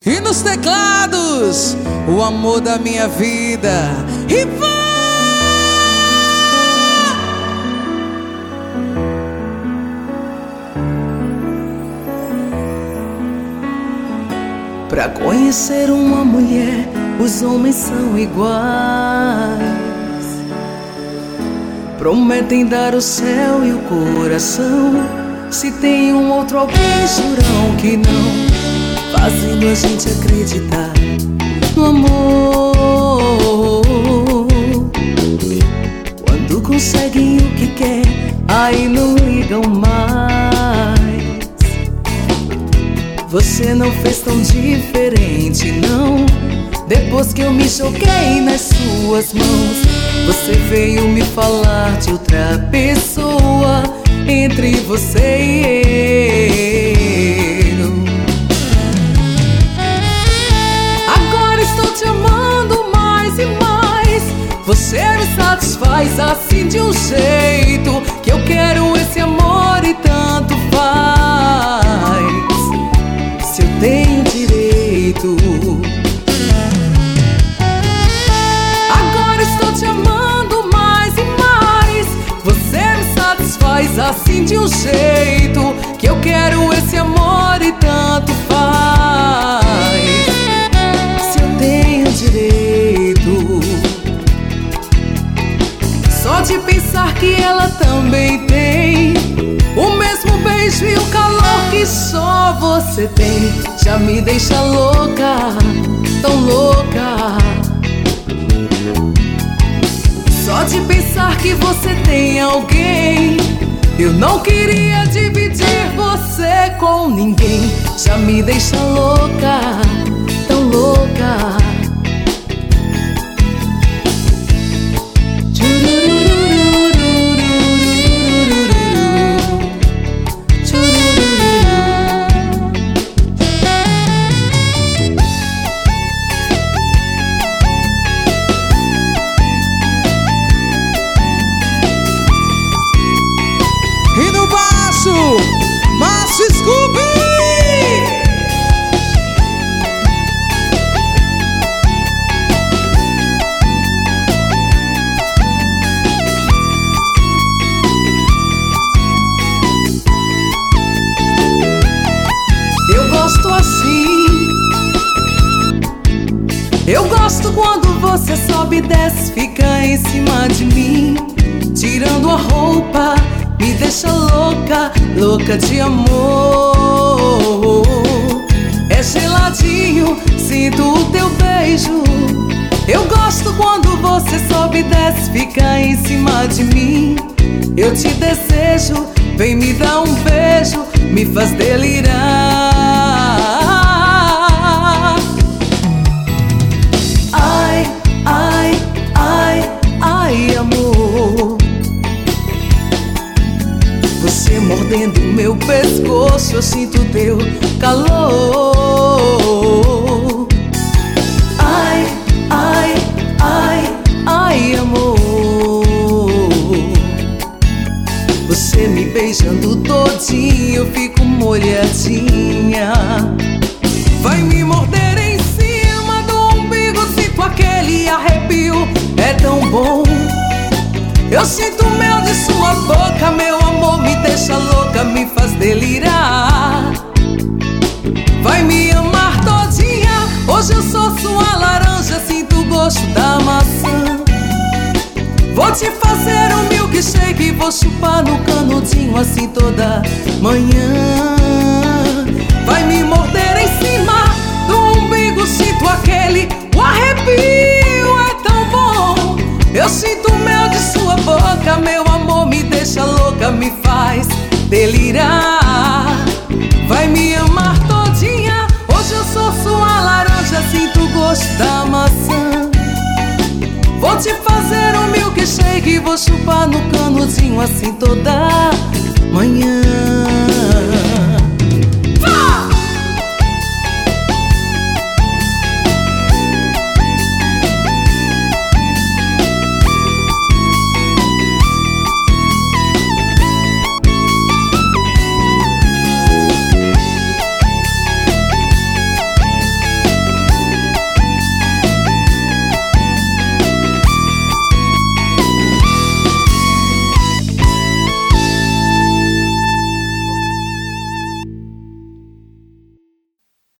E nos teclados, o amor da minha vida, Ivan. Pra conhecer uma mulher, os homens são iguais. Prometem dar o céu e o coração. Se tem um outro alguém, juram que não, fazendo a gente acreditar no amor. Quando conseguem o que quer, aí não ligam mais. Você não fez tão diferente, não. Depois que eu me joguei nas suas mãos, você veio me falar de outra pessoa entre você e eu. Agora estou te amando mais e mais. Você me satisfaz assim de um jeito que eu quero esse amor e tanto faz. Se eu tenho direito. Agora estou te amando mais e mais. Você me satisfaz assim de um jeito que eu quero esse amor e tanto faz. Se eu tenho direito. Só de pensar que ela também tem o mesmo beijo e o calor que só você tem, já me deixa louca, tão louca. Só de pensar que você tem alguém, eu não queria dividir você com ninguém, já me deixa louca, tão louca. E no baixo, Márcio Scooby. Eu gosto assim. Eu gosto quando você sobe e desce, fica em cima de mim, tirando a roupa, me deixa louca, louca de amor. É geladinho, sinto o teu beijo. Eu gosto quando você sobe e desce, fica em cima de mim. Eu te desejo, vem me dar um beijo, me faz delirar. Ai, ai, ai, ai, amor. Você mordendo meu pescoço, eu sinto teu calor. Ai, ai, ai, ai, amor. Você me beijando todinho, eu fico molhadinha. Vai me morder em cima do umbigo, sinto aquele arrepio, é tão bom. Eu sinto o mel de sua boca, meu amor me deixa louca, me faz delirar. Vai me amar todinha, hoje eu sou sua laranja, sinto o gosto da maçã. Vou te fazer um milkshake, vou chupar no canudinho assim toda manhã. Vai me morder em cima do umbigo, sinto aquele, o arrepio é tão bom. Eu sinto o mel de sua boca, meu amor me deixa louca, me faz delirar. Vai me amar todinha, hoje eu sou sua laranja, sinto o gosto da maçã. Vou te fazer um milkshake, vou chupar no canudinho assim toda manhã.